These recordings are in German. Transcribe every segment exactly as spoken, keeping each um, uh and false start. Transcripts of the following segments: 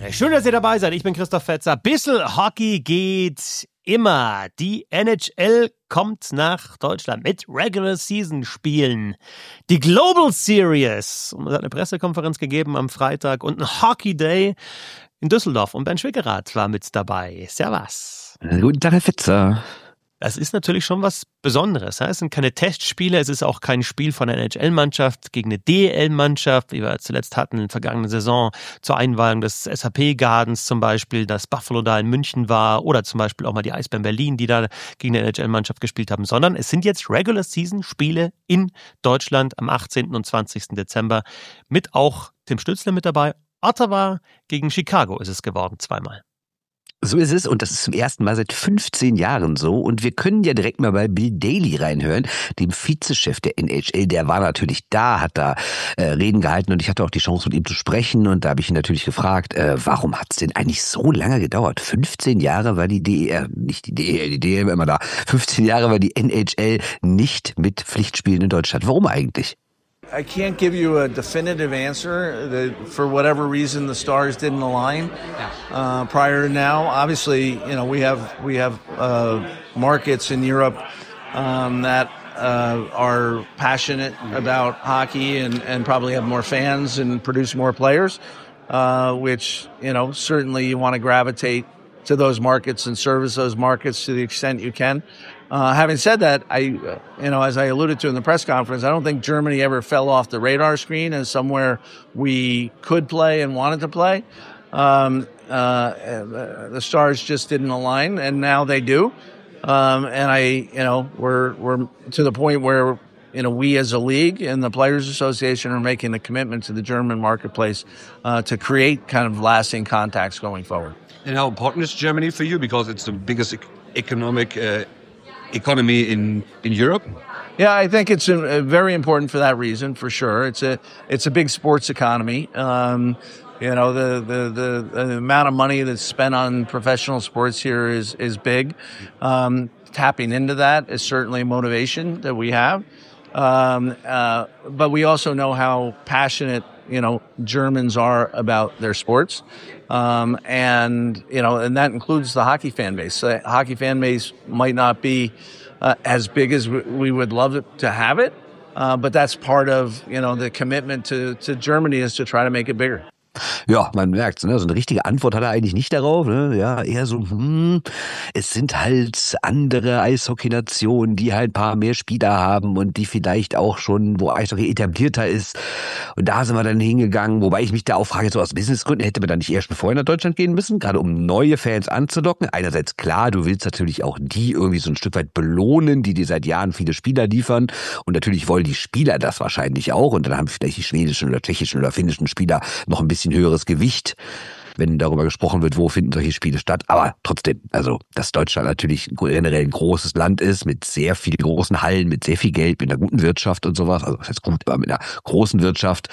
Schön, dass ihr dabei seid. Ich bin Christoph Fetzer. Bissl Hockey geht immer. Die N H L kommt nach Deutschland mit Regular-Season-Spielen. Die Global Series. Und es hat eine Pressekonferenz gegeben am Freitag und ein Hockey Day in Düsseldorf. Und Ben Schwickerath war mit dabei. Servus. Guten Tag, Herr Fetzer. Das ist natürlich schon was Besonderes. Es sind keine Testspiele, es ist auch kein Spiel von einer N H L-Mannschaft gegen eine D E L-Mannschaft, wie wir zuletzt hatten in der vergangenen Saison zur Einweihung des S A P-Gardens zum Beispiel, dass Buffalo da in München war oder zum Beispiel auch mal die Eisbären Berlin, die da gegen eine N H L-Mannschaft gespielt haben, sondern es sind jetzt Regular-Season-Spiele in Deutschland am achtzehnten und zwanzigsten Dezember mit auch Tim Stützle mit dabei. Ottawa gegen Chicago ist es geworden, zweimal. So ist es und das ist zum ersten Mal seit fünfzehn Jahren so und wir können ja direkt mal bei Bill Daly reinhören, dem Vizechef der N H L, der war natürlich da, hat da äh, Reden gehalten und ich hatte auch die Chance mit ihm zu sprechen und da habe ich ihn natürlich gefragt, äh, warum hat es denn eigentlich so lange gedauert? fünfzehn Jahre war die D E L, nicht die D E L, die D E L war immer da, fünfzehn Jahre war die N H L nicht mit Pflichtspielen in Deutschland. Warum eigentlich? I can't give you a definitive answer. That for whatever reason, the stars didn't align uh, prior to now. Obviously, you know, we have we have uh, markets in Europe um, that uh, are passionate about hockey and, and probably have more fans and produce more players, uh, which, you know, certainly you want to gravitate to those markets and service those markets to the extent you can. Uh, having said that, I, you know, as I alluded to in the press conference, I don't think Germany ever fell off the radar screen as somewhere we could play and wanted to play. Um, uh, the stars just didn't align, and now they do. Um, and I, you know, we're we're to the point where, you know, we as a league and the Players Association are making a commitment to the German marketplace uh, to create kind of lasting contacts going forward. And how important is Germany for you? Because it's the biggest e- economic uh, economy in, in Europe. Yeah, I think it's a, a very important for that reason, for sure. It's a it's a big sports economy. Um, you know, the, the, the, the amount of money that's spent on professional sports here is is big. Um, tapping into that is certainly a motivation that we have. Um, uh, but we also know how passionate, you know, Germans are about their sports. Um, and, you know, and that includes the hockey fan base. The hockey fan base might not be uh, as big as we would love it to have it. Uh, but that's part of, you know, the commitment to, to Germany is to try to make it bigger. Ja, man merkt's, ne? So eine richtige Antwort hat er eigentlich nicht darauf, ne? Ja, eher so, hm, es sind halt andere Eishockey-Nationen, die halt ein paar mehr Spieler haben und die vielleicht auch schon, wo Eishockey etablierter ist. Und da sind wir dann hingegangen, wobei ich mich da auch frage, so aus Businessgründen, hätte man da nicht erst schon vorher nach Deutschland gehen müssen, gerade um neue Fans anzulocken. Einerseits klar, du willst natürlich auch die irgendwie so ein Stück weit belohnen, die dir seit Jahren viele Spieler liefern. Und natürlich wollen die Spieler das wahrscheinlich auch. Und dann haben vielleicht die schwedischen oder tschechischen oder finnischen Spieler noch ein bisschen höheres Gewicht, wenn darüber gesprochen wird, wo finden solche Spiele statt. Aber trotzdem, also dass Deutschland natürlich generell ein großes Land ist, mit sehr vielen großen Hallen, mit sehr viel Geld, mit einer guten Wirtschaft und sowas, also das heißt gut, aber mit einer großen Wirtschaft,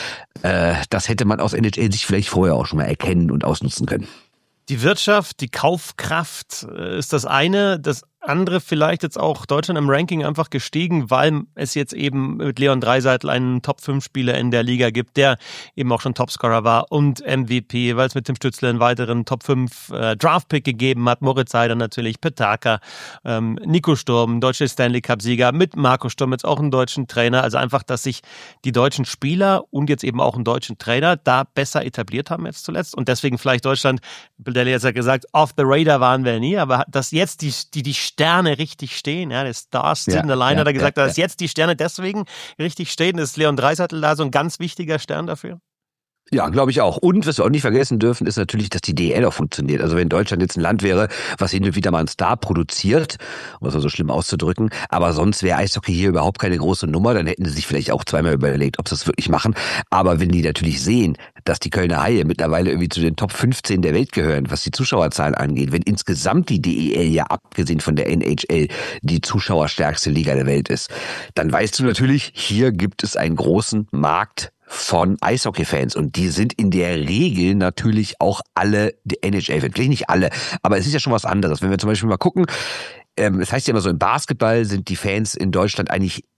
äh, das hätte man aus N H L sich vielleicht vorher auch schon mal erkennen und ausnutzen können. Die Wirtschaft, die Kaufkraft ist das eine. Das andere vielleicht jetzt auch Deutschland im Ranking einfach gestiegen, weil es jetzt eben mit Leon Draisaitl einen Top fünf Spieler in der Liga gibt, der eben auch schon Topscorer war und M V P, weil es mit Tim Stützle einen weiteren Top fünf äh, Draftpick gegeben hat. Moritz Seider natürlich, Petaka, ähm, Nico Sturm, deutsche Stanley Cup-Sieger, mit Marco Sturm jetzt auch einen deutschen Trainer. Also einfach, dass sich die deutschen Spieler und jetzt eben auch einen deutschen Trainer da besser etabliert haben jetzt zuletzt. Und deswegen vielleicht Deutschland, Bill Daly hat ja gesagt, off the radar waren wir nie, aber dass jetzt die, die, die Sterne richtig stehen, ja, der Stars ja, sind allein, ja, hat er gesagt, ja, dass ja. jetzt die Sterne deswegen richtig stehen. Ist Leon Draisaitl da so ein ganz wichtiger Stern dafür? Ja, glaube ich auch. Und was wir auch nicht vergessen dürfen, ist natürlich, dass die D E L auch funktioniert. Also wenn Deutschland jetzt ein Land wäre, was hin und wieder mal einen Star produziert, um es mal so schlimm auszudrücken, aber sonst wäre Eishockey hier überhaupt keine große Nummer, dann hätten sie sich vielleicht auch zweimal überlegt, ob sie es wirklich machen. Aber wenn die natürlich sehen, dass die Kölner Haie mittlerweile irgendwie zu den Top fünfzehn der Welt gehören, was die Zuschauerzahlen angeht, wenn insgesamt die D E L ja abgesehen von der N H L die zuschauerstärkste Liga der Welt ist, dann weißt du natürlich, hier gibt es einen großen Markt von Eishockey-Fans und die sind in der Regel natürlich auch alle N H L-Fans. Vielleicht nicht alle, aber es ist ja schon was anderes. Wenn wir zum Beispiel mal gucken, ähm, es heißt ja immer so, im Basketball sind die Fans in Deutschland eigentlich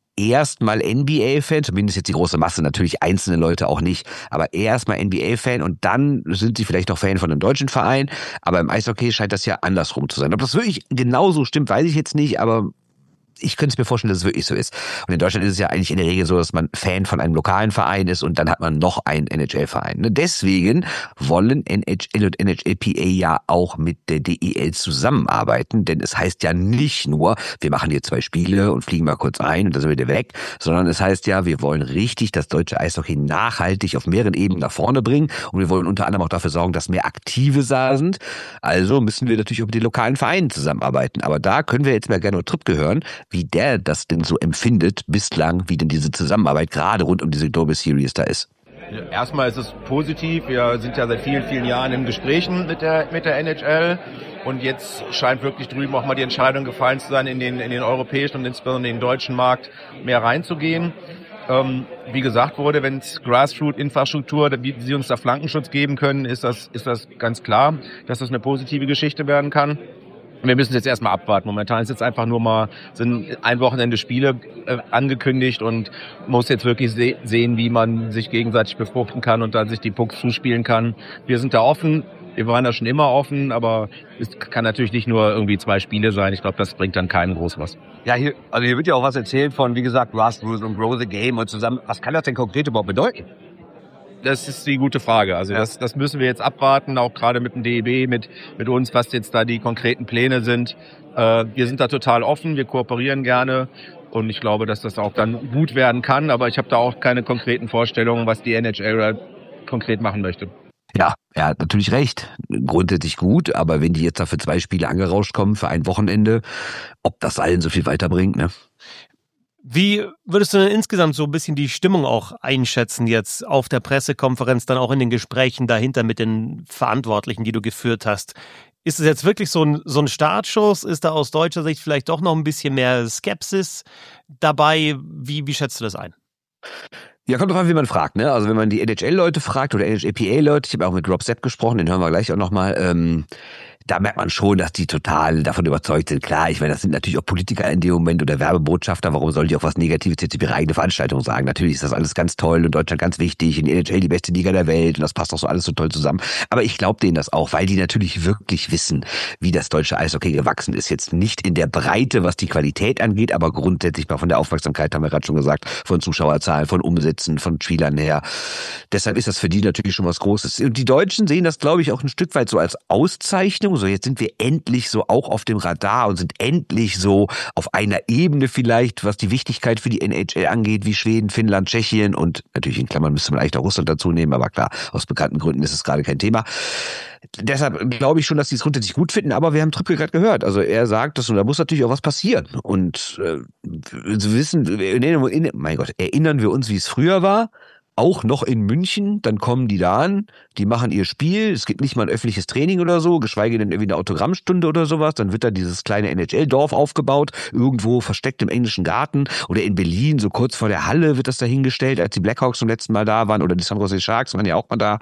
erstmal N B A-Fan, zumindest jetzt die große Masse, natürlich einzelne Leute auch nicht, aber erstmal N B A-Fan und dann sind sie vielleicht auch Fan von einem deutschen Verein, aber im Eishockey scheint das ja andersrum zu sein. Ob das wirklich genauso stimmt, weiß ich jetzt nicht, aber ich könnte es mir vorstellen, dass es wirklich so ist. Und in Deutschland ist es ja eigentlich in der Regel so, dass man Fan von einem lokalen Verein ist und dann hat man noch einen N H L-Verein. Deswegen wollen N H L und N H L P A ja auch mit der D E L zusammenarbeiten, denn es heißt ja nicht nur, wir machen hier zwei Spiele und fliegen mal kurz ein und dann sind wir wieder weg, sondern es heißt ja, wir wollen richtig das deutsche Eishockey nachhaltig auf mehreren Ebenen nach vorne bringen und wir wollen unter anderem auch dafür sorgen, dass mehr Aktive da sind. Also müssen wir natürlich auch mit den lokalen Vereinen zusammenarbeiten. Aber da können wir jetzt mal gerne Trippke hören, wie der das denn so empfindet bislang, wie denn diese Zusammenarbeit gerade rund um diese Global Series da ist. Erstmal ist es positiv. Wir sind ja seit vielen, vielen Jahren in Gesprächen mit der, mit der N H L. Und jetzt scheint wirklich drüben auch mal die Entscheidung gefallen zu sein, in den, in den europäischen und insbesondere in den deutschen Markt mehr reinzugehen. Ähm, wie gesagt wurde, wenn es Grassroot-Infrastruktur, wie sie uns da Flankenschutz geben können, ist das, ist das ganz klar, dass das eine positive Geschichte werden kann. Wir müssen jetzt erstmal abwarten. Momentan ist jetzt einfach nur mal, sind ein Wochenende Spiele äh, angekündigt und muss jetzt wirklich se- sehen, wie man sich gegenseitig befruchten kann und dann sich die Pucks zuspielen kann. Wir sind da offen. Wir waren da schon immer offen, aber es kann natürlich nicht nur irgendwie zwei Spiele sein. Ich glaube, das bringt dann keinen groß was. Ja, hier, also hier wird ja auch was erzählt von, wie gesagt, Grassroots und Grow the Game und zusammen. Was kann das denn konkret überhaupt bedeuten? Das ist die gute Frage. Also das, das müssen wir jetzt abwarten, auch gerade mit dem D E B, mit, mit uns, was jetzt da die konkreten Pläne sind. Äh, wir sind da total offen, wir kooperieren gerne und ich glaube, dass das auch dann gut werden kann. Aber ich habe da auch keine konkreten Vorstellungen, was die N H L konkret machen möchte. Ja, er hat natürlich recht. Grundsätzlich gut, aber wenn die jetzt dafür zwei Spiele angerauscht kommen für ein Wochenende, ob das allen so viel weiterbringt, ne? Wie würdest du denn insgesamt so ein bisschen die Stimmung auch einschätzen jetzt auf der Pressekonferenz, dann auch in den Gesprächen dahinter mit den Verantwortlichen, die du geführt hast? Ist es jetzt wirklich so ein, so ein Startschuss? Ist da aus deutscher Sicht vielleicht doch noch ein bisschen mehr Skepsis dabei? Wie, wie schätzt du das ein? Ja, kommt drauf an, wie man fragt, ne? Also wenn man die N H L-Leute fragt oder N H L P A-Leute, ich habe auch mit Rob Sepp gesprochen, den hören wir gleich auch nochmal, ähm, da merkt man schon, dass die total davon überzeugt sind. Klar, ich meine, das sind natürlich auch Politiker in dem Moment oder Werbebotschafter. Warum sollen die auch was Negatives jetzt über ihre eigene Veranstaltung sagen? Natürlich ist das alles ganz toll und Deutschland ganz wichtig, in N H L die beste Liga der Welt und das passt doch so alles so toll zusammen. Aber ich glaube denen das auch, weil die natürlich wirklich wissen, wie das deutsche Eishockey gewachsen ist. Jetzt nicht in der Breite, was die Qualität angeht, aber grundsätzlich mal von der Aufmerksamkeit, haben wir gerade schon gesagt, von Zuschauerzahlen, von Umsätzen, von Spielern her. Deshalb ist das für die natürlich schon was Großes. Und die Deutschen sehen das, glaube ich, auch ein Stück weit so als Auszeichnung. So, jetzt sind wir endlich so auch auf dem Radar und sind endlich so auf einer Ebene vielleicht, was die Wichtigkeit für die N H L angeht, wie Schweden, Finnland, Tschechien und natürlich in Klammern müsste man eigentlich auch Russland dazu nehmen, aber klar, aus bekannten Gründen ist es gerade kein Thema. Deshalb glaube ich schon, dass die es grundsätzlich gut finden, aber wir haben Trippke gerade gehört. Also er sagt das und da muss natürlich auch was passieren. Und äh, wir wissen, mein Gott, erinnern wir uns, wie es früher war? Auch noch in München, dann kommen die da an, die machen ihr Spiel, es gibt nicht mal ein öffentliches Training oder so, geschweige denn irgendwie eine Autogrammstunde oder sowas, dann wird da dieses kleine N H L-Dorf aufgebaut, irgendwo versteckt im englischen Garten oder in Berlin, so kurz vor der Halle wird das da hingestellt, als die Blackhawks zum letzten Mal da waren oder die San Jose Sharks waren ja auch mal da.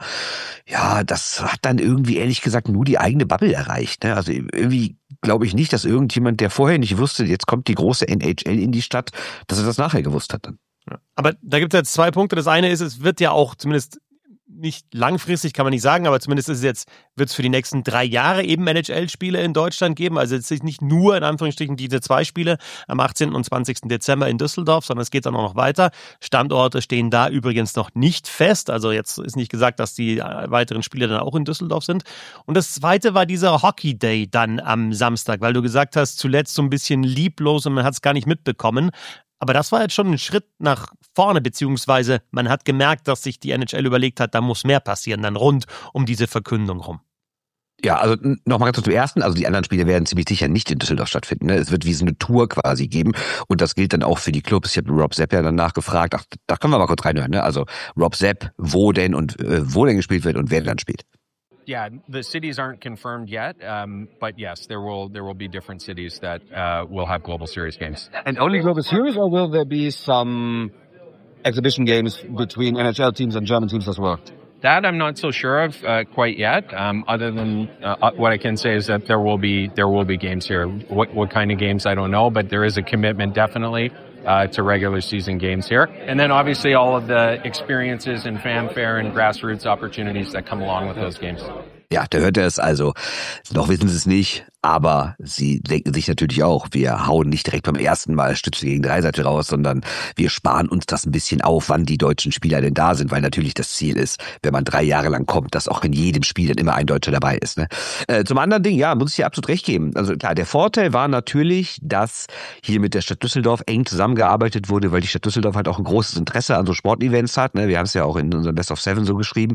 Ja, das hat dann irgendwie ehrlich gesagt nur die eigene Bubble erreicht, ne? Also irgendwie glaube ich nicht, dass irgendjemand, der vorher nicht wusste, jetzt kommt die große N H L in die Stadt, dass er das nachher gewusst hat dann. Aber da gibt es jetzt zwei Punkte. Das eine ist, es wird ja auch zumindest nicht langfristig, kann man nicht sagen, aber zumindest ist es jetzt, wird es für die nächsten drei Jahre eben N H L-Spiele in Deutschland geben. Also jetzt nicht nur in Anführungsstrichen diese zwei Spiele am achtzehnten und zwanzigsten Dezember in Düsseldorf, sondern es geht dann auch noch weiter. Standorte stehen da übrigens noch nicht fest. Also jetzt ist nicht gesagt, dass die weiteren Spiele dann auch in Düsseldorf sind. Und das zweite war dieser Hockey Day dann am Samstag, weil du gesagt hast, zuletzt so ein bisschen lieblos und man hat es gar nicht mitbekommen. Aber das war jetzt schon ein Schritt nach vorne, beziehungsweise man hat gemerkt, dass sich die N H L überlegt hat, da muss mehr passieren, dann rund um diese Verkündung rum. Ja, also nochmal ganz zum Ersten, also die anderen Spiele werden ziemlich sicher nicht in Düsseldorf stattfinden. Ne? Es wird wie so eine Tour quasi geben und das gilt dann auch für die Clubs. Ich habe Rob Sepp ja danach gefragt, ach, da können wir mal kurz reinhören. Ne? Also Rob Sepp, wo denn und äh, wo denn gespielt wird und wer dann spielt. Yeah, the cities aren't confirmed yet, um, but yes, there will there will be different cities that uh, will have Global Series games. And only Global Series, or will there be some exhibition games between N H L teams and German teams as well? That I'm not so sure of uh, quite yet. Um, other than uh, what I can say is that there will be there will be games here. What what kind of games I don't know, but there is a commitment definitely uh, to regular season games here. And then obviously all of the experiences and fanfare and grassroots opportunities that come along with those games. Ja, da hört er es also. Noch wissen sie es nicht, aber sie denken sich natürlich auch, wir hauen nicht direkt beim ersten Mal Stütze gegen Dreiseitel raus, sondern wir sparen uns das ein bisschen auf, wann die deutschen Spieler denn da sind, weil natürlich das Ziel ist, wenn man drei Jahre lang kommt, dass auch in jedem Spiel dann immer ein Deutscher dabei ist. Ne? Äh, zum anderen Ding, ja, muss ich dir absolut recht geben. Also klar, der Vorteil war natürlich, dass hier mit der Stadt Düsseldorf eng zusammengearbeitet wurde, weil die Stadt Düsseldorf halt auch ein großes Interesse an so Sportevents hat. Ne? Wir haben es ja auch in unserem Best of Seven so geschrieben.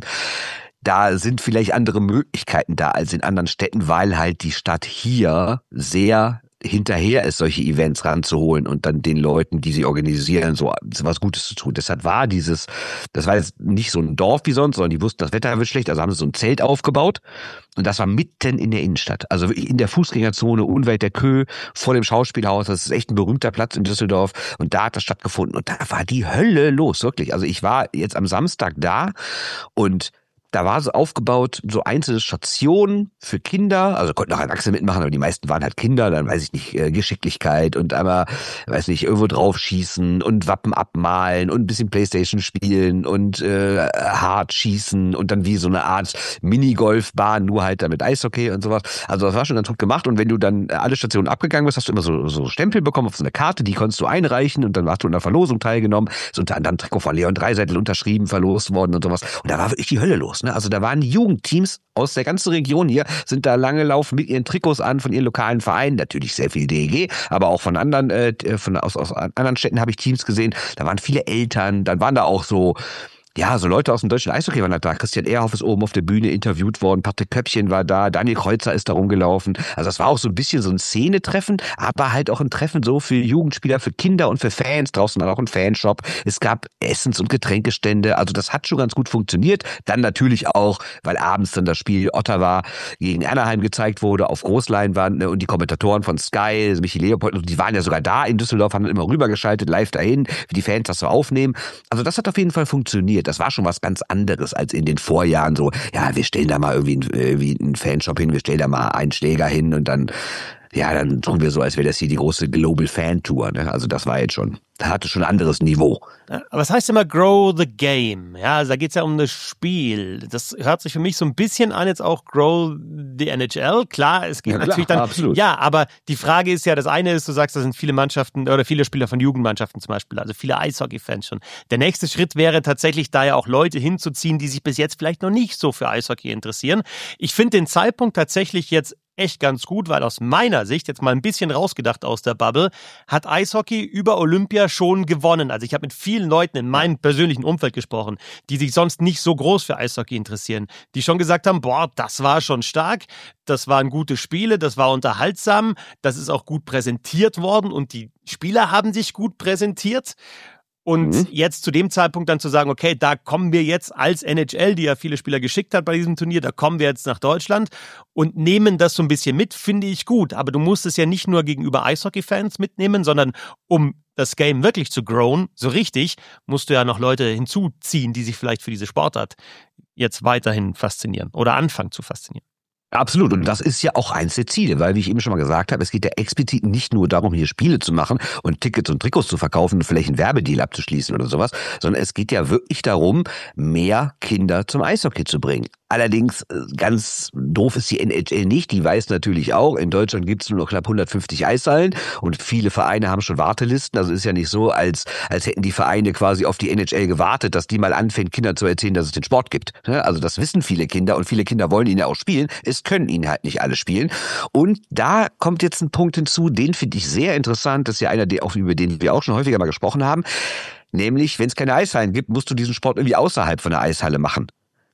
Da sind vielleicht andere Möglichkeiten da als in anderen Städten, weil halt die Stadt hier sehr hinterher ist, solche Events ranzuholen und dann den Leuten, die sie organisieren, so was Gutes zu tun. Deshalb war dieses, das war jetzt nicht so ein Dorf wie sonst, sondern die wussten, das Wetter wird schlecht, also haben sie so ein Zelt aufgebaut und das war mitten in der Innenstadt, also wirklich in der Fußgängerzone, unweit der Kö, vor dem Schauspielhaus. Das ist echt ein berühmter Platz in Düsseldorf und da hat das stattgefunden und da war die Hölle los, wirklich. Also ich war jetzt am Samstag da und da war so aufgebaut, so einzelne Stationen für Kinder, also konnten auch Erwachsene mitmachen, aber die meisten waren halt Kinder, dann weiß ich nicht, Geschicklichkeit und einmal, weiß nicht, irgendwo drauf schießen und Wappen abmalen und ein bisschen Playstation spielen und äh, hart schießen und dann wie so eine Art Minigolfbahn, nur halt da mit Eishockey und sowas. Also das war schon ganz gut gemacht und wenn du dann alle Stationen abgegangen bist, hast du immer so, so Stempel bekommen auf so eine Karte, die konntest du einreichen und dann hast du in der Verlosung teilgenommen, ist unter anderem Trikot von Leon Dreiseitel unterschrieben, verlost worden und sowas und da war wirklich die Hölle los. Also da waren Jugendteams aus der ganzen Region hier, sind da lange laufen mit ihren Trikots an von ihren lokalen Vereinen, natürlich sehr viel D E G, aber auch von anderen, äh, von aus, aus anderen Städten habe ich Teams gesehen. Da waren viele Eltern, dann waren da auch so ja, so Leute aus dem deutschen Eishockey waren da. Christian Ehrhoff ist oben auf der Bühne interviewt worden, Patrick Köppchen war da, Daniel Kreuzer ist da rumgelaufen. Also das war auch so ein bisschen so ein Szenetreffen, aber halt auch ein Treffen so für Jugendspieler, für Kinder und für Fans. Draußen war auch ein Fanshop. Es gab Essens- und Getränkestände. Also das hat schon ganz gut funktioniert. Dann natürlich auch, weil abends dann das Spiel Ottawa gegen Anaheim gezeigt wurde auf Großleinwand, ne, und die Kommentatoren von Sky, Michi Leopold, die waren ja sogar da in Düsseldorf, haben dann immer rübergeschaltet, live dahin, wie die Fans das so aufnehmen. Also das hat auf jeden Fall funktioniert. Das war schon was ganz anderes als in den Vorjahren so, ja, wir stellen da mal irgendwie einen, irgendwie einen Fanshop hin, wir stellen da mal einen Schläger hin und dann, ja, dann tun wir so, als wäre das hier die große Global Fan Tour, ne? Also das war jetzt schon, da hatte schon ein anderes Niveau. Aber es heißt immer Grow the Game, ja, also da geht's ja um das Spiel. Das hört sich für mich so ein bisschen an, jetzt auch Grow the N H L. Klar, es geht ja, natürlich klar, dann, absolut. Ja, aber die Frage ist ja, das eine ist, du sagst, da sind viele Mannschaften oder viele Spieler von Jugendmannschaften zum Beispiel, also viele Eishockey-Fans schon. Der nächste Schritt wäre tatsächlich, da ja auch Leute hinzuziehen, die sich bis jetzt vielleicht noch nicht so für Eishockey interessieren. Ich finde den Zeitpunkt tatsächlich jetzt echt ganz gut, weil aus meiner Sicht, jetzt mal ein bisschen rausgedacht aus der Bubble, hat Eishockey über Olympia schon gewonnen. Also ich habe mit vielen Leuten in meinem persönlichen Umfeld gesprochen, die sich sonst nicht so groß für Eishockey interessieren, die schon gesagt haben, boah, das war schon stark, das waren gute Spiele, das war unterhaltsam, das ist auch gut präsentiert worden und die Spieler haben sich gut präsentiert. Und mhm. jetzt zu dem Zeitpunkt dann zu sagen, okay, da kommen wir jetzt als N H L, die ja viele Spieler geschickt hat bei diesem Turnier, da kommen wir jetzt nach Deutschland und nehmen das so ein bisschen mit, finde ich gut. Aber du musst es ja nicht nur gegenüber Eishockey-Fans mitnehmen, sondern um das Game wirklich zu growen, so richtig, musst du ja noch Leute hinzuziehen, die sich vielleicht für diese Sportart jetzt weiterhin faszinieren oder anfangen zu faszinieren. Absolut. Und das ist ja auch eins der Ziele, weil, wie ich eben schon mal gesagt habe, es geht ja explizit nicht nur darum, hier Spiele zu machen und Tickets und Trikots zu verkaufen und vielleicht einen Werbedeal abzuschließen oder sowas, sondern es geht ja wirklich darum, mehr Kinder zum Eishockey zu bringen. Allerdings, ganz doof ist die N H L nicht, die weiß natürlich auch, in Deutschland gibt es nur noch knapp hundertfünfzig Eishallen und viele Vereine haben schon Wartelisten, also ist ja nicht so, als als hätten die Vereine quasi auf die N H L gewartet, dass die mal anfängt, Kindern zu erzählen, dass es den Sport gibt. Also das wissen viele Kinder und viele Kinder wollen ihn ja auch spielen, es können ihn halt nicht alle spielen. Und da kommt jetzt ein Punkt hinzu, den finde ich sehr interessant, das ist ja einer, der auch über den wir auch schon häufiger mal gesprochen haben, nämlich, wenn es keine Eishallen gibt, musst du diesen Sport irgendwie außerhalb von der Eishalle machen.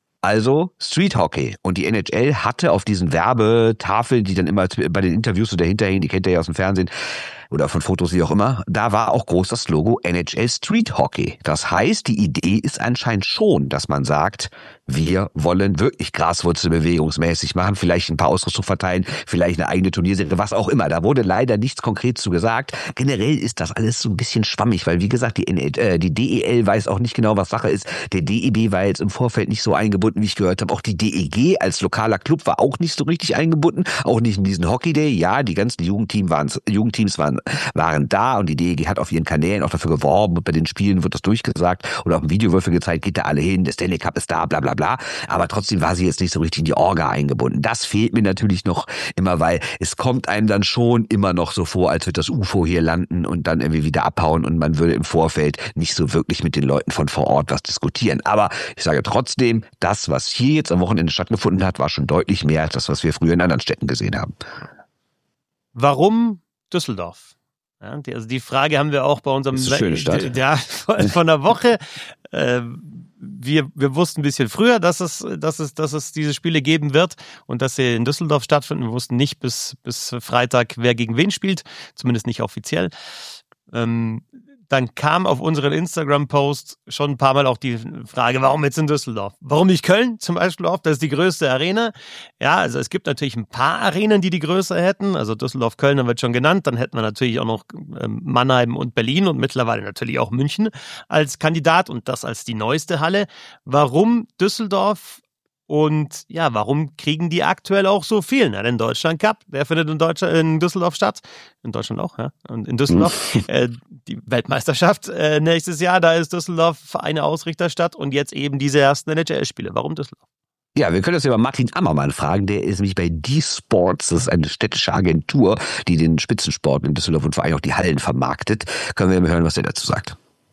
Also Street Hockey. Und die N H L hatte auf diesen Werbetafeln, die dann immer bei den Interviews so dahinter hingen, die kennt ihr ja aus dem Fernsehen oder von Fotos, wie auch immer, da war auch groß das Logo N H L Street Hockey. Das heißt, die Idee ist anscheinend schon, dass man sagt, wir wollen wirklich graswurzelbewegungsmäßig machen, vielleicht ein paar Ausrüstung verteilen, vielleicht eine eigene Turnierserie, was auch immer. Da wurde leider nichts konkret zu gesagt. Generell ist das alles so ein bisschen schwammig, weil wie gesagt, die, N H L, äh, die D E L weiß auch nicht genau, was Sache ist. Der D E B war jetzt im Vorfeld nicht so eingebunden, wie ich gehört habe. Auch die D E G als lokaler Club war auch nicht so richtig eingebunden, auch nicht in diesen Hockey Day. Ja, die ganzen Jugendteam waren, Jugendteams waren waren da und die D E G hat auf ihren Kanälen auch dafür geworben und bei den Spielen wird das durchgesagt oder auf dem Videowürfel gezeigt, geht da alle hin, der Stanley Cup ist da, bla bla bla. Aber trotzdem war sie jetzt nicht so richtig in die Orga eingebunden. Das fehlt mir natürlich noch immer, weil es kommt einem dann schon immer noch so vor, als würde das U F O hier landen und dann irgendwie wieder abhauen und man würde im Vorfeld nicht so wirklich mit den Leuten von vor Ort was diskutieren. Aber ich sage trotzdem, das, was hier jetzt am Wochenende stattgefunden hat, war schon deutlich mehr als das, was wir früher in anderen Städten gesehen haben. Warum Düsseldorf? Ja, die, also die Frage haben wir auch bei unserem Das ist eine schöne Stadt. Ja, von der Woche. Äh, wir, wir wussten ein bisschen früher, dass es, dass es, dass es diese Spiele geben wird und dass sie in Düsseldorf stattfinden. Wir wussten nicht bis, bis Freitag, wer gegen wen spielt, zumindest nicht offiziell. Ähm, Dann kam auf unseren Instagram-Post schon ein paar Mal auch die Frage, warum jetzt in Düsseldorf? Warum nicht Köln zum Beispiel auch? Das ist die größte Arena. Ja, also es gibt natürlich ein paar Arenen, die die Größe hätten. Also Düsseldorf, Köln, dann wird schon genannt. Dann hätten wir natürlich auch noch Mannheim und Berlin und mittlerweile natürlich auch München als Kandidat und das als die neueste Halle. Warum Düsseldorf? Und ja, warum kriegen die aktuell auch so viel? Na, den Deutschland Cup, der findet in Deutschland, in Düsseldorf statt. In Deutschland auch, ja. Und in Düsseldorf mhm. äh, die Weltmeisterschaft äh, nächstes Jahr, da ist Düsseldorf eine Ausrichterstadt und jetzt eben diese ersten N H L-Spiele. Warum Düsseldorf? Ja, wir können das über Martin Ammermann fragen. Der ist nämlich bei D-Sports, das ist eine städtische Agentur, die den Spitzensport in Düsseldorf und vor allem auch die Hallen vermarktet. Können wir mal hören, was er dazu sagt.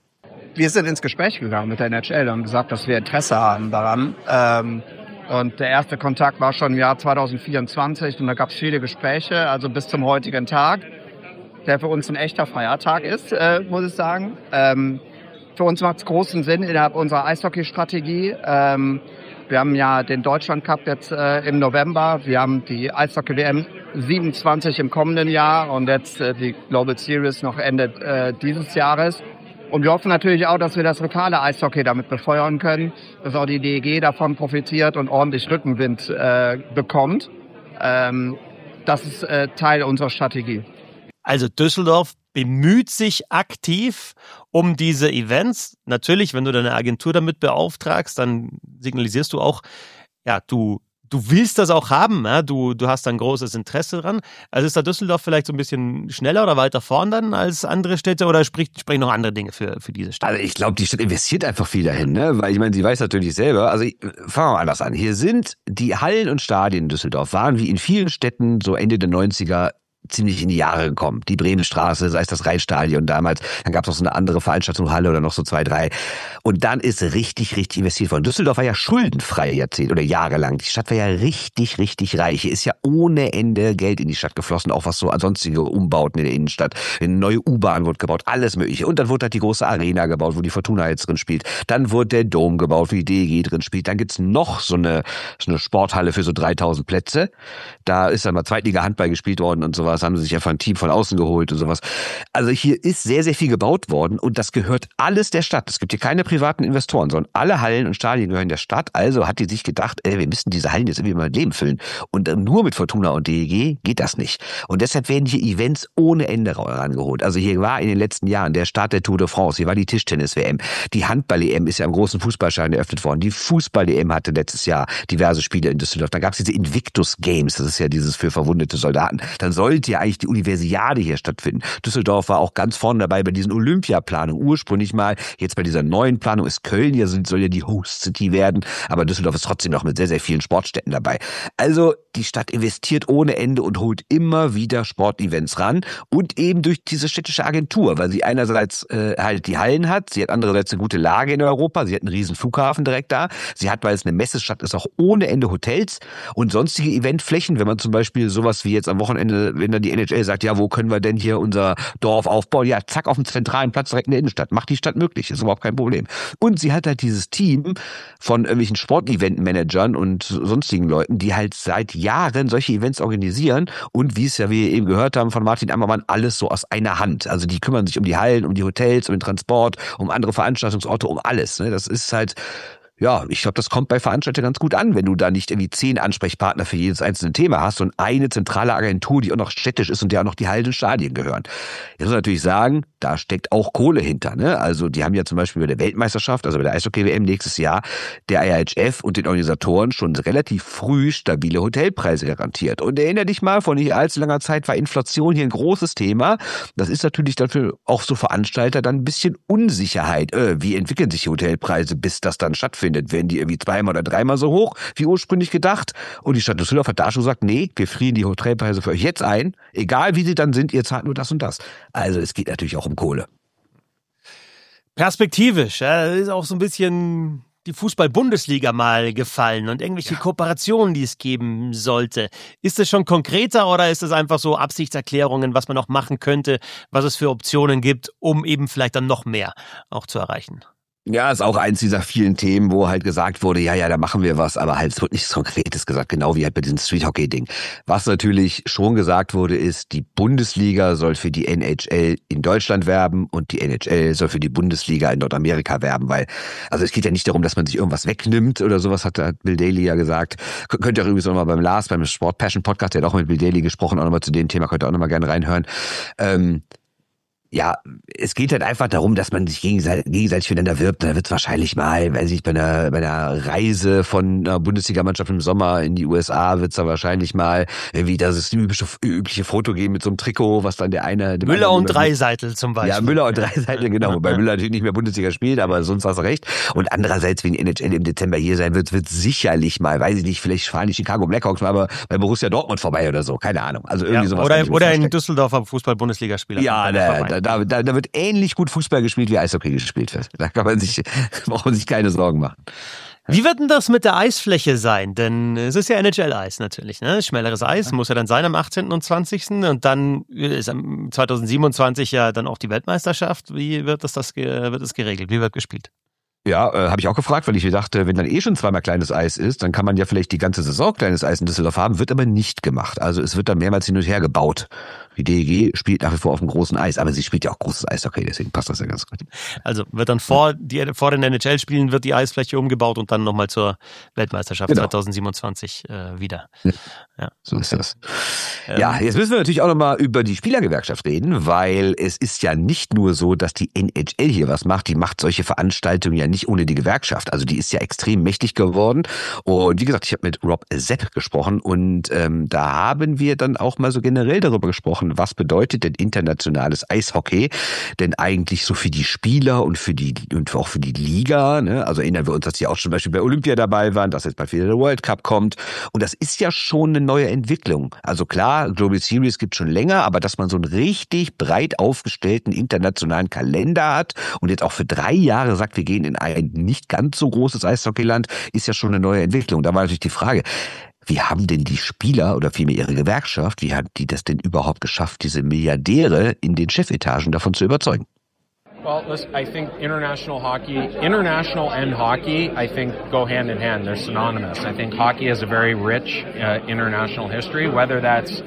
Wir sind ins Gespräch gegangen mit der N H L und haben gesagt, dass wir Interesse haben daran. Ähm, Und der erste Kontakt war schon im Jahr zwanzig vierundzwanzig und da gab es viele Gespräche, also bis zum heutigen Tag, der für uns ein echter Feiertag ist, äh, muss ich sagen. Ähm, für uns macht es großen Sinn innerhalb unserer Eishockey-Strategie. Ähm, wir haben ja den Deutschland Cup jetzt äh, im November, wir haben die Eishockey-W M siebenundzwanzig im kommenden Jahr und jetzt äh, die Global Series noch Ende äh, dieses Jahres. Und wir hoffen natürlich auch, dass wir das lokale Eishockey damit befeuern können, dass auch die D E G davon profitiert und ordentlich Rückenwind äh, bekommt. Ähm, das ist äh, Teil unserer Strategie. Also Düsseldorf bemüht sich aktiv um diese Events. Natürlich, wenn du deine Agentur damit beauftragst, dann signalisierst du auch, ja, du Du willst das auch haben, ja? du, du hast ein großes Interesse dran. Also ist da Düsseldorf vielleicht so ein bisschen schneller oder weiter vorn dann als andere Städte oder spricht, sprechen noch andere Dinge für, für diese Stadt? Also ich glaube, die Stadt investiert einfach viel dahin, ne? Weil ich meine, sie weiß natürlich selber, also ich, fangen wir mal anders an. Hier sind die Hallen und Stadien in Düsseldorf, waren wie in vielen Städten so Ende der neunziger ziemlich in die Jahre gekommen. Die Bremenstraße, sei es das Rheinstadion damals, dann gab es noch so eine andere Veranstaltungshalle oder noch so zwei, drei. Und dann ist richtig, richtig investiert worden. Düsseldorf war ja schuldenfrei Jahrzehnt oder jahrelang. Die Stadt war ja richtig, richtig reich. Hier ist ja ohne Ende Geld in die Stadt geflossen, auch was so sonstige Umbauten in der Innenstadt. Eine neue U-Bahn wurde gebaut, alles mögliche. Und dann wurde halt die große Arena gebaut, wo die Fortuna jetzt drin spielt. Dann wurde der Dom gebaut, wo die D E G drin spielt. Dann gibt's noch so eine, so eine Sporthalle für so dreitausend Plätze. Da ist dann mal Zweitliga-Handball gespielt worden und sowas. Haben sie sich einfach ein Team von außen geholt und sowas. Also hier ist sehr, sehr viel gebaut worden und das gehört alles der Stadt. Es gibt hier keine privaten Investoren, sondern alle Hallen und Stadien gehören der Stadt. Also hat die sich gedacht, ey, wir müssen diese Hallen jetzt irgendwie mal mit Leben füllen. Und nur mit Fortuna und D E G geht das nicht. Und deshalb werden hier Events ohne Ende herangeholt. Also hier war in den letzten Jahren der Start der Tour de France, hier war die Tischtennis-W M. Die Handball-E M ist ja am großen Fußballstadion eröffnet worden. Die Fußball-E M hatte letztes Jahr diverse Spiele in Düsseldorf. Dann gab es diese Invictus Games, das ist ja dieses für verwundete Soldaten. Dann sollte ja eigentlich die Universiade hier stattfinden. Düsseldorf war auch ganz vorne dabei bei diesen Olympiaplanungen. Ursprünglich mal, jetzt bei dieser neuen Planung ist Köln, hier soll ja die Host City werden, aber Düsseldorf ist trotzdem noch mit sehr, sehr vielen Sportstätten dabei. Also die Stadt investiert ohne Ende und holt immer wieder Sportevents ran und eben durch diese städtische Agentur, weil sie einerseits äh, halt die Hallen hat, sie hat andererseits eine gute Lage in Europa, sie hat einen riesen Flughafen direkt da, sie hat, weil es eine Messestadt ist, auch ohne Ende Hotels und sonstige Eventflächen, wenn man zum Beispiel sowas wie jetzt am Wochenende, wenn dann die N H L sagt, ja, wo können wir denn hier unser Dorf aufbauen? Ja, zack, auf dem zentralen Platz direkt in der Innenstadt. Macht die Stadt möglich, ist überhaupt kein Problem. Und sie hat halt dieses Team von irgendwelchen Sportevent-Managern und sonstigen Leuten, die halt seit Jahren solche Events organisieren und wie es ja wir eben gehört haben von Martin Ammermann, alles so aus einer Hand. Also die kümmern sich um die Hallen, um die Hotels, um den Transport, um andere Veranstaltungsorte, um alles. Das ist halt Ja, ich glaube, das kommt bei Veranstaltern ganz gut an, wenn du da nicht irgendwie zehn Ansprechpartner für jedes einzelne Thema hast und eine zentrale Agentur, die auch noch städtisch ist und der auch noch die Hallen und Stadien gehören. Ich muss natürlich sagen, da steckt auch Kohle hinter, ne? Also die haben ja zum Beispiel bei der Weltmeisterschaft, also bei der Eishockey-W M nächstes Jahr, der I H F und den Organisatoren schon relativ früh stabile Hotelpreise garantiert. Und erinnere dich mal, vor nicht allzu langer Zeit war Inflation hier ein großes Thema. Das ist natürlich dafür auch so Veranstalter dann ein bisschen Unsicherheit. Äh, wie entwickeln sich die Hotelpreise, bis das dann stattfindet? Werden die irgendwie zweimal oder dreimal so hoch, wie ursprünglich gedacht? Und die Stadt Düsseldorf hat da schon gesagt, nee, wir frieren die Hotelpreise für euch jetzt ein. Egal wie sie dann sind, ihr zahlt nur das und das. Also es geht natürlich auch um Kohle. Perspektivisch, ja, ist auch so ein bisschen die Fußball-Bundesliga mal gefallen und irgendwelche ja. Kooperationen, die es geben sollte. Ist es schon konkreter oder ist es einfach so Absichtserklärungen, was man noch machen könnte, was es für Optionen gibt, um eben vielleicht dann noch mehr auch zu erreichen? Ja, ist auch eins dieser vielen Themen, wo halt gesagt wurde, ja, ja, da machen wir was, aber halt es wird nichts Konkretes gesagt, genau wie halt bei diesem Street-Hockey-Ding. Was natürlich schon gesagt wurde, ist, die Bundesliga soll für die N H L in Deutschland werben und die N H L soll für die Bundesliga in Nordamerika werben, weil, also es geht ja nicht darum, dass man sich irgendwas wegnimmt oder sowas, hat, hat Bill Daly ja gesagt. Kön- könnt ihr auch übrigens auch nochmal beim Lars, beim Sport Passion Podcast, der hat auch mit Bill Daly gesprochen, auch nochmal zu dem Thema, könnt ihr auch nochmal gerne reinhören. Ähm, Ja, es geht halt einfach darum, dass man sich gegenseitig, gegenseitig füreinander wirbt. Da wird es wahrscheinlich mal, weiß ich, bei einer, bei einer Reise von einer Bundesligamannschaft im Sommer in die U S A wird es da wahrscheinlich mal irgendwie das übliche, übliche Foto geben mit so einem Trikot, was dann der eine... Müller und Dreiseitel zum Beispiel. Ja, Müller und Dreiseitel, genau. Wobei Müller natürlich nicht mehr Bundesliga spielt, aber sonst hast du recht. Und andererseits, wenn die N H L im Dezember hier sein wird, wird sicherlich mal, weiß ich nicht, vielleicht fahren die Chicago Blackhawks mal aber bei Borussia Dortmund vorbei oder so. Keine Ahnung. Also irgendwie ja, sowas. Oder, oder in Düsseldorf am Fußball-Bundesligaspieler. Ja, da, da, da, da wird ähnlich gut Fußball gespielt, wie Eishockey gespielt wird. Da kann man sich, braucht man sich keine Sorgen machen. Wie wird denn das mit der Eisfläche sein? Denn es ist ja N H L-Eis natürlich, ne? Schmälleres Eis muss ja dann sein am achtzehnten und zwanzigsten Und dann ist am zweitausendsiebenundzwanzig ja dann auch die Weltmeisterschaft. Wie wird das, das wird das geregelt? Wie wird gespielt? Ja, äh, habe ich auch gefragt, weil ich mir dachte, wenn dann eh schon zweimal kleines Eis ist, dann kann man ja vielleicht die ganze Saison kleines Eis in Düsseldorf haben, wird aber nicht gemacht. Also es wird dann mehrmals hin und her gebaut. Die D E G spielt nach wie vor auf dem großen Eis, aber sie spielt ja auch großes Eishockey, deswegen passt das ja ganz gut. Also wird dann vor, die, vor den N H L-Spielen wird die Eisfläche umgebaut und dann nochmal zur Weltmeisterschaft genau. zweitausendsiebenundzwanzig äh, wieder. Ja, ja. So ist das. Ähm, ja, jetzt müssen wir natürlich auch nochmal über die Spielergewerkschaft reden, weil es ist ja nicht nur so, dass die N H L hier was macht, die macht solche Veranstaltungen ja nicht ohne die Gewerkschaft. Also die ist ja extrem mächtig geworden. Und wie gesagt, ich habe mit Rob Sepp gesprochen und ähm, da haben wir dann auch mal so generell darüber gesprochen, was bedeutet denn internationales Eishockey denn eigentlich so für die Spieler und für die und auch für die Liga, ne? Also erinnern wir uns, dass die auch zum Beispiel bei Olympia dabei waren, dass jetzt bald wieder der World Cup kommt. Und das ist ja schon eine neue Entwicklung. Also klar, Global Series gibt schon länger, aber dass man so einen richtig breit aufgestellten internationalen Kalender hat und jetzt auch für drei Jahre sagt, wir gehen in ein nicht ganz so großes Eishockeyland, ist ja schon eine neue Entwicklung. Da war natürlich die Frage, wie haben denn die Spieler oder vielmehr ihre Gewerkschaft, wie haben die das denn überhaupt geschafft, diese Milliardäre in den Chefetagen davon zu überzeugen? Well, listen, I think international hockey, international and hockey, I think go hand in hand. They're synonymous. I think hockey has a very rich uh, international history, whether that's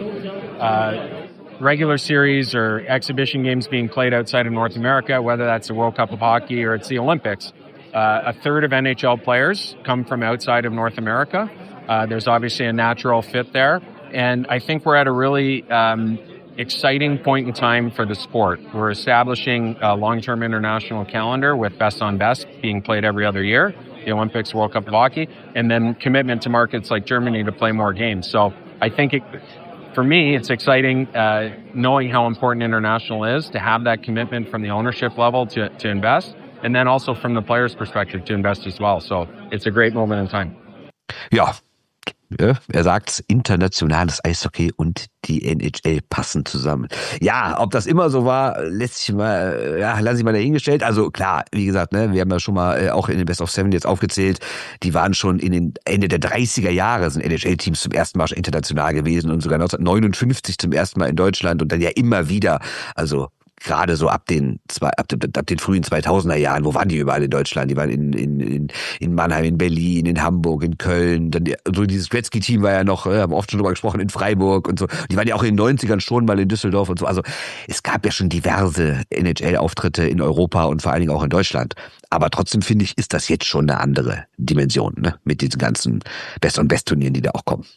uh, regular series or exhibition games being played outside of North America, whether that's the World Cup of Hockey or it's the Olympics. Uh, a third of N H L players come from outside of North America. Uh, there's obviously a natural fit there. And I think we're at a really um, exciting point in time for the sport. We're establishing a long-term international calendar with best on best being played every other year, the Olympics, World Cup of Hockey, and then commitment to markets like Germany to play more games. So I think it, for me, it's exciting uh, knowing how important international is, to have that commitment from the ownership level to, to invest, and then also from the players' perspective to invest as well. So it's a great moment in time. Ja. Ja, er sagt, internationales Eishockey und die N H L passen zusammen. Ja, ob das immer so war, lässt sich mal, ja, lass ich mal dahingestellt. Also klar, wie gesagt, ne, wir haben ja schon mal äh, auch in den Best of Seven jetzt aufgezählt, die waren schon in den Ende der dreißiger Jahre sind N H L-Teams zum ersten Mal schon international gewesen und sogar neunzehnhundertneunundfünfzig zum ersten Mal in Deutschland und dann ja immer wieder. Also gerade so ab den zwei, ab, ab den frühen zweitausender Jahren, wo waren die überall in Deutschland? Die waren in in in, in Mannheim, in Berlin, in Hamburg, in Köln. Dann die, so dieses Gretzky-Team war ja noch, äh, haben wir oft schon drüber gesprochen, in Freiburg und so. Die waren ja auch in den neunzigern schon mal in Düsseldorf und so. Also es gab ja schon diverse N H L-Auftritte in Europa und vor allen Dingen auch in Deutschland. Aber trotzdem finde ich, ist das jetzt schon eine andere Dimension, ne? Mit diesen ganzen Best- und Best-Turnieren, die da auch kommen.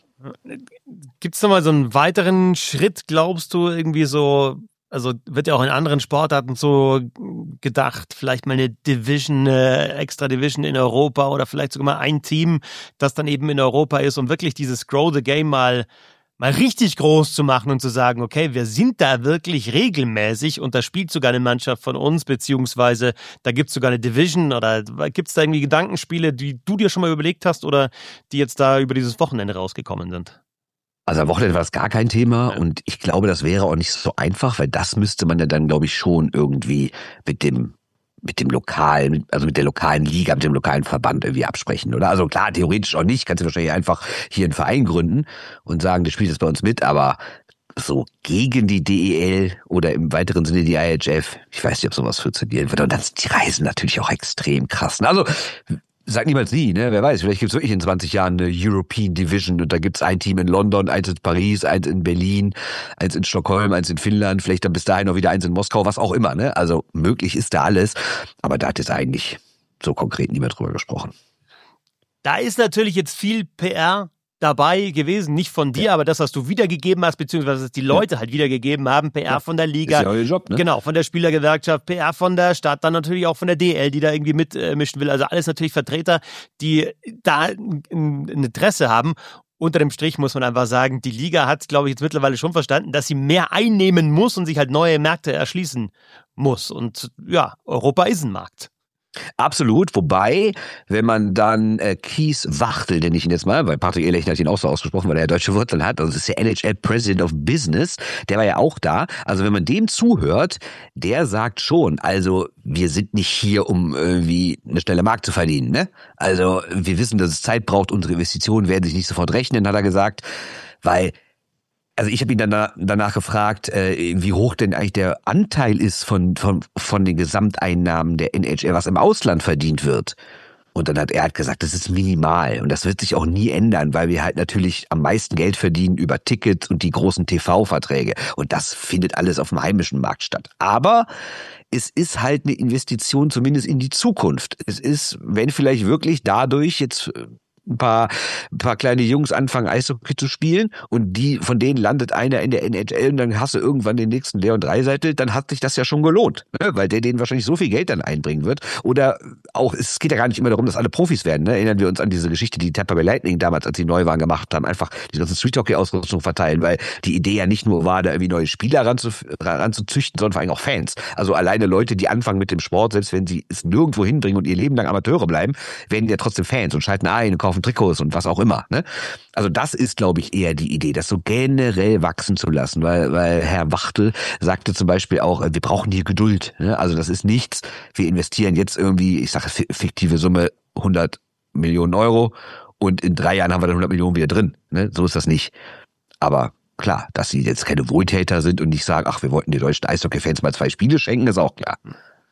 Gibt es nochmal so einen weiteren Schritt, glaubst du, irgendwie so, also wird ja auch in anderen Sportarten so gedacht, vielleicht mal eine Division, eine extra Division in Europa oder vielleicht sogar mal ein Team, das dann eben in Europa ist, um wirklich dieses Grow the Game mal mal richtig groß zu machen und zu sagen, okay, wir sind da wirklich regelmäßig und da spielt sogar eine Mannschaft von uns, beziehungsweise da gibt es sogar eine Division oder gibt es da irgendwie Gedankenspiele, die du dir schon mal überlegt hast oder die jetzt da über dieses Wochenende rausgekommen sind? Also am Wochenende war das gar kein Thema und ich glaube, das wäre auch nicht so einfach, weil das müsste man ja dann, glaube ich, schon irgendwie mit dem mit dem lokalen, also mit der lokalen Liga, mit dem lokalen Verband irgendwie absprechen, oder? Also klar, theoretisch auch nicht, kannst du wahrscheinlich einfach hier einen Verein gründen und sagen, du spielst jetzt bei uns mit, aber so gegen die D E L oder im weiteren Sinne die I H F, ich weiß nicht, ob sowas funktionieren wird. Und dann sind die Reisen natürlich auch extrem krass. Also sag niemals nie, ne? Wer weiß, vielleicht gibt es wirklich in zwanzig Jahren eine European Division und da gibt es ein Team in London, eins in Paris, eins in Berlin, eins in Stockholm, eins in Finnland, vielleicht dann bis dahin noch wieder eins in Moskau, was auch immer, ne? Also möglich ist da alles, aber da hat jetzt eigentlich so konkret niemand drüber gesprochen. Da ist natürlich jetzt viel P R dabei gewesen, nicht von dir, ja. aber das, was du wiedergegeben hast, beziehungsweise was die Leute ja. halt wiedergegeben haben, P R ja. von der Liga. Ist ja euer Job, ne? Genau, von der Spielergewerkschaft, P R von der Stadt, dann natürlich auch von der D L, die da irgendwie mitmischen will. Also alles natürlich Vertreter, die da ein Interesse haben. Unter dem Strich muss man einfach sagen, die Liga hat, glaube ich, jetzt mittlerweile schon verstanden, dass sie mehr einnehmen muss und sich halt neue Märkte erschließen muss. Und ja, Europa ist ein Markt. Absolut, wobei, wenn man dann äh, Kies Wachtel, nenne ich ihn jetzt mal, weil Patrick Ehrlich hat ihn auch so ausgesprochen, weil er ja deutsche Wurzeln hat, also das ist der N H L President of Business, der war ja auch da, also wenn man dem zuhört, der sagt schon, also wir sind nicht hier, um irgendwie eine schnelle Mark zu verdienen, ne? Also wir wissen, dass es Zeit braucht, unsere Investitionen werden sich nicht sofort rechnen, hat er gesagt, weil also ich habe ihn dann danach gefragt, äh, wie hoch denn eigentlich der Anteil ist von von von den Gesamteinnahmen der N H L, was im Ausland verdient wird. Und dann hat er halt gesagt, das ist minimal und das wird sich auch nie ändern, weil wir halt natürlich am meisten Geld verdienen über Tickets und die großen T V-Verträge. Und das findet alles auf dem heimischen Markt statt. Aber es ist halt eine Investition zumindest in die Zukunft. Es ist, wenn vielleicht wirklich dadurch jetzt ein paar, ein paar kleine Jungs anfangen Eishockey zu spielen und die, von denen landet einer in der N H L und dann hast du irgendwann den nächsten Leon Draisaitl, dann hat sich das ja schon gelohnt, ne? Weil der denen wahrscheinlich so viel Geld dann einbringen wird. Oder auch, es geht ja gar nicht immer darum, dass alle Profis werden, ne? Erinnern wir uns an diese Geschichte, die Tampa Bay Lightning damals, als sie neu waren, gemacht haben, einfach die ganze Street-Hockey-Ausrüstung verteilen, weil die Idee ja nicht nur war, da irgendwie neue Spieler ranzuf- ranzuzüchten, sondern vor allem auch Fans. Also alleine Leute, die anfangen mit dem Sport, selbst wenn sie es nirgendwo hinbringen und ihr Leben lang Amateure bleiben, werden ja trotzdem Fans und schalten ein und kaufen Trikots und was auch immer, ne? Also das ist, glaube ich, eher die Idee, das so generell wachsen zu lassen, weil, weil Herr Wachtel sagte zum Beispiel auch, wir brauchen hier Geduld, ne? Also das ist nichts, wir investieren jetzt irgendwie, ich sage fiktive Summe, hundert Millionen Euro und in drei Jahren haben wir dann hundert Millionen wieder drin, ne? So ist das nicht. Aber klar, dass sie jetzt keine Wohltäter sind und nicht sagen, ach, wir wollten den deutschen Eishockey-Fans mal zwei Spiele schenken, ist auch klar.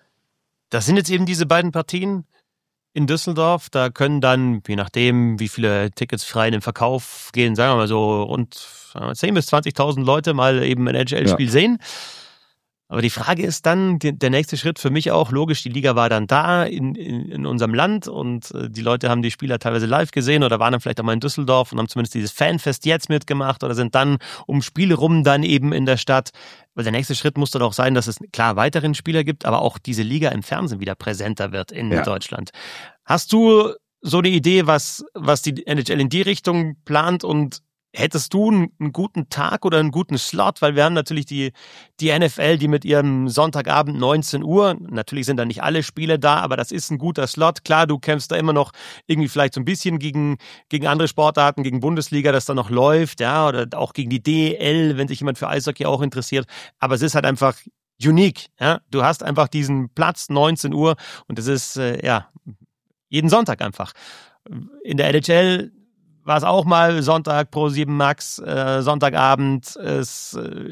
Das sind jetzt eben diese beiden Partien in Düsseldorf. Da können dann, je nachdem, wie viele Tickets frei in den Verkauf gehen, sagen wir mal so rund zehntausend bis zwanzigtausend Leute mal eben ein N H L-Spiel ja. sehen. Aber die Frage ist dann, die, der nächste Schritt für mich auch, logisch, die Liga war dann da in, in, in unserem Land und äh, die Leute haben die Spieler teilweise live gesehen oder waren dann vielleicht auch mal in Düsseldorf und haben zumindest dieses Fanfest jetzt mitgemacht oder sind dann um Spiele rum dann eben in der Stadt. Weil der nächste Schritt muss dann auch sein, dass es klar weiteren Spieler gibt, aber auch diese Liga im Fernsehen wieder präsenter wird in ja. Deutschland. Hast du so eine Idee, was, was die N H L in die Richtung plant und hättest du einen, einen guten Tag oder einen guten Slot? Weil wir haben natürlich die, die N F L, die mit ihrem Sonntagabend neunzehn Uhr, natürlich sind da nicht alle Spiele da, aber das ist ein guter Slot. Klar, du kämpfst da immer noch irgendwie vielleicht so ein bisschen gegen, gegen andere Sportarten, gegen Bundesliga, das da noch läuft, ja, oder auch gegen die D E L, wenn sich jemand für Eishockey auch interessiert. Aber es ist halt einfach unique, ja. Du hast einfach diesen Platz neunzehn Uhr und das ist, äh, ja, jeden Sonntag einfach. In der N H L war es auch mal Sonntag Pro sieben Max, äh, Sonntagabend. Es äh,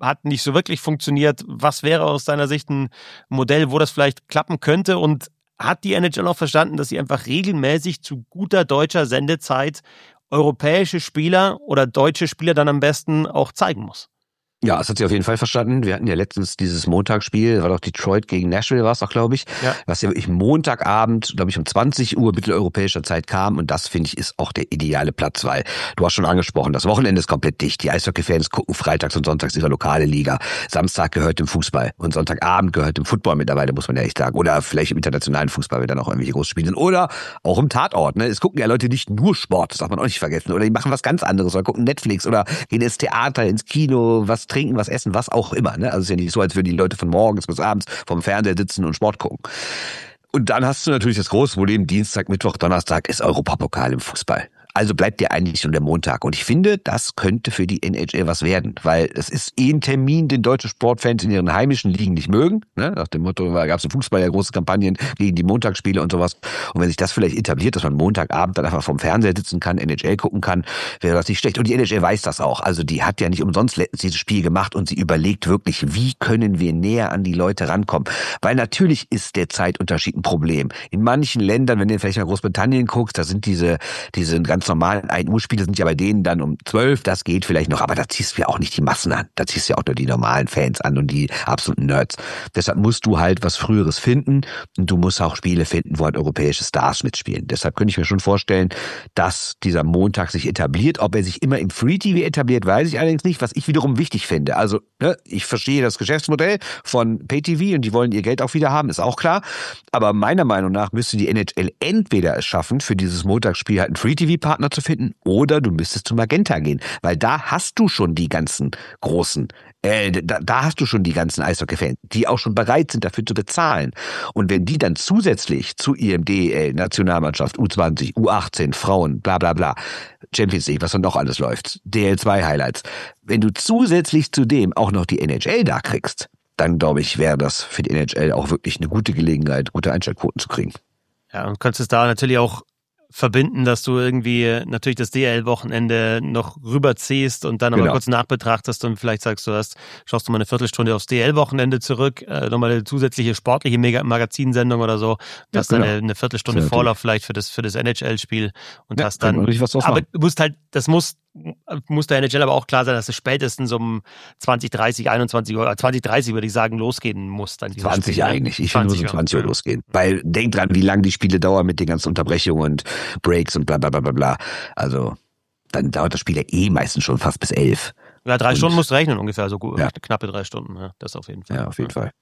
hat nicht so wirklich funktioniert. Was wäre aus deiner Sicht ein Modell, wo das vielleicht klappen könnte? Und hat die N H L auch verstanden, dass sie einfach regelmäßig zu guter deutscher Sendezeit europäische Spieler oder deutsche Spieler dann am besten auch zeigen muss? Ja, das hat sie auf jeden Fall verstanden. Wir hatten ja letztens dieses Montagsspiel, war doch Detroit gegen Nashville, war es auch, glaube ich, ja. was ja wirklich Montagabend, glaube ich, um zwanzig Uhr mitteleuropäischer Zeit kam. Und das, finde ich, ist auch der ideale Platz, weil du hast schon angesprochen, das Wochenende ist komplett dicht. Die Eishockey-Fans gucken freitags und sonntags ihre lokale Liga. Samstag gehört dem Fußball und Sonntagabend gehört dem Football mittlerweile, muss man ja echt sagen. Oder vielleicht im internationalen Fußball, wenn dann auch irgendwelche Großspiele sind. Oder auch im Tatort. Ne? Es gucken ja Leute nicht nur Sport, das darf man auch nicht vergessen. Oder die machen was ganz anderes oder gucken Netflix oder gehen ins Theater, ins Kino, was trinken, was essen, was auch immer. Ne? Also es ist ja nicht so, als würden die Leute von morgens bis abends vom Fernseher sitzen und Sport gucken. Und dann hast du natürlich das große Problem, Dienstag, Mittwoch, Donnerstag ist Europapokal im Fußball. Also bleibt dir eigentlich nur der Montag. Und ich finde, das könnte für die N H L was werden, weil es ist eh ein Termin, den deutsche Sportfans in ihren heimischen Ligen nicht mögen. Ne? Nach dem Motto, da gab es im Fußball ja große Kampagnen gegen die Montagsspiele und sowas. Und wenn sich das vielleicht etabliert, dass man Montagabend dann einfach vorm Fernseher sitzen kann, N H L gucken kann, wäre das nicht schlecht. Und die N H L weiß das auch. Also die hat ja nicht umsonst letztens dieses Spiel gemacht und sie überlegt wirklich, wie können wir näher an die Leute rankommen. Weil natürlich ist der Zeitunterschied ein Problem. In manchen Ländern, wenn du vielleicht nach Großbritannien guckst, da sind diese, diese ganz normalen ein Uhr Spiele sind ja bei denen dann um zwölf, das geht vielleicht noch, aber da ziehst du ja auch nicht die Massen an. Da ziehst du ja auch nur die normalen Fans an und die absoluten Nerds. Deshalb musst du halt was Früheres finden und du musst auch Spiele finden, wo halt europäische Stars mitspielen. Deshalb könnte ich mir schon vorstellen, dass dieser Montag sich etabliert. Ob er sich immer im Free-T V etabliert, weiß ich allerdings nicht, was ich wiederum wichtig finde. Also, ne, ich verstehe das Geschäftsmodell von Pay-T V und die wollen ihr Geld auch wieder haben, ist auch klar. Aber meiner Meinung nach müsste die N H L entweder es schaffen, für dieses Montagsspiel halt einen Free-T V-Partner zu finden, oder du müsstest zu Magenta gehen, weil da hast du schon die ganzen großen, äh, da, da hast du schon die ganzen Eishockey-Fans, die auch schon bereit sind, dafür zu bezahlen. Und wenn die dann zusätzlich zu ihrem D E L, Nationalmannschaft, U zwanzig, U achtzehn, Frauen, bla bla bla, Champions League, was dann noch alles läuft, D L zwei Highlights, wenn du zusätzlich zu dem auch noch die N H L da kriegst, dann glaube ich, wäre das für die N H L auch wirklich eine gute Gelegenheit, gute Einschaltquoten zu kriegen. Ja, und könntest da natürlich auch verbinden, dass du irgendwie natürlich das D L-Wochenende noch rüberziehst und dann aber Genau. kurz nachbetrachtest und vielleicht sagst du hast, schaust du mal eine Viertelstunde aufs D L-Wochenende zurück, äh, nochmal eine zusätzliche sportliche Mega- Magazinsendung oder so, Ja, hast dann genau. eine, eine Viertelstunde Sehr Vorlauf vielleicht für das für das N H L-Spiel und Ja, hast kann dann, man richtig was draus aber machen. du musst halt, das muss muss der N H L aber auch klar sein, dass es spätestens um zwanzig, dreißig, einundzwanzig Uhr, zwanzig, dreißig würde ich sagen, losgehen muss dann dieses zwanzig Spiel. eigentlich. Ich finde, muss um zwanzig Uhr losgehen. Weil denk dran, wie lange die Spiele dauern mit den ganzen Unterbrechungen und Breaks und bla bla bla bla bla. Also dann dauert das Spiel ja eh meistens schon fast bis elf. Ja, drei Und- Stunden musst du rechnen ungefähr, so gut, Ja. knappe drei Stunden. Ja, das auf jeden Fall. Ja, auf jeden Fall.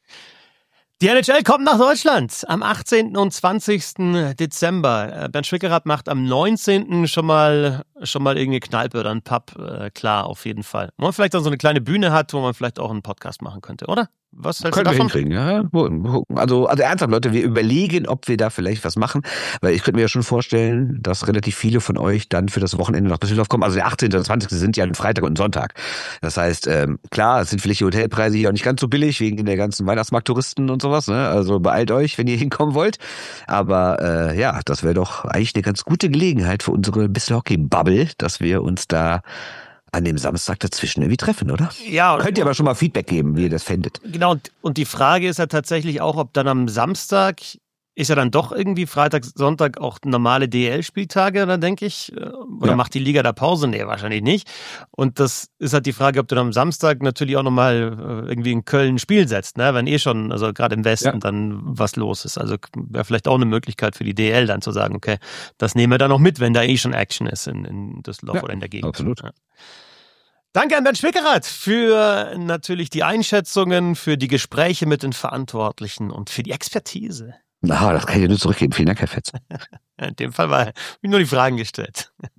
Die N H L kommt nach Deutschland am achtzehnten und zwanzigsten Dezember. Äh, Bernd Schwickerath macht am neunzehnten schon mal schon mal irgendeine Kneipe oder ein Pub äh, klar, auf jeden Fall. Wo man vielleicht dann so eine kleine Bühne hat, wo man vielleicht auch einen Podcast machen könnte, oder? Was hältst du Können wir davon? hinkriegen, ja. Also, also ernsthaft, Leute, wir überlegen, ob wir da vielleicht was machen, weil ich könnte mir ja schon vorstellen, dass relativ viele von euch dann für das Wochenende nach Düsseldorf kommen. Also der achtzehnte und zwanzigste sind ja ein Freitag und ein Sonntag. Das heißt, ähm, klar, es sind vielleicht die Hotelpreise hier auch nicht ganz so billig, wegen der ganzen Weihnachtsmarkttouristen und sowas, ne? Also beeilt euch, wenn ihr hinkommen wollt. Aber äh, ja, das wäre doch eigentlich eine ganz gute Gelegenheit für unsere Bissl Hockey-Bubble, dass wir uns da an dem Samstag dazwischen irgendwie treffen, oder? Ja, Könnt ihr aber schon mal Feedback geben, wie ihr das fändet. genau. Und, und die Frage ist ja tatsächlich auch, ob dann am Samstag ist ja dann doch irgendwie Freitag, Sonntag auch normale D L-Spieltage, dann denke ich. Oder Ja. macht die Liga da Pause? Nee, wahrscheinlich nicht. Und das ist halt die Frage, ob du dann am Samstag natürlich auch nochmal irgendwie in Köln ein Spiel setzt, ne? Wenn eh schon, also gerade im Westen Ja. dann was los ist. Also wäre vielleicht auch eine Möglichkeit für die D L dann zu sagen, okay, das nehmen wir dann noch mit, wenn da eh schon Action ist in, in Düsseldorf Ja, oder in der Gegend. absolut. Ja. Danke an Bernd Schwickerath für natürlich die Einschätzungen, für die Gespräche mit den Verantwortlichen und für die Expertise. Na, das kann ich dir nur zurückgeben. Vielen Dank, Herr Fetz. In dem Fall war, habe ich nur die Fragen gestellt.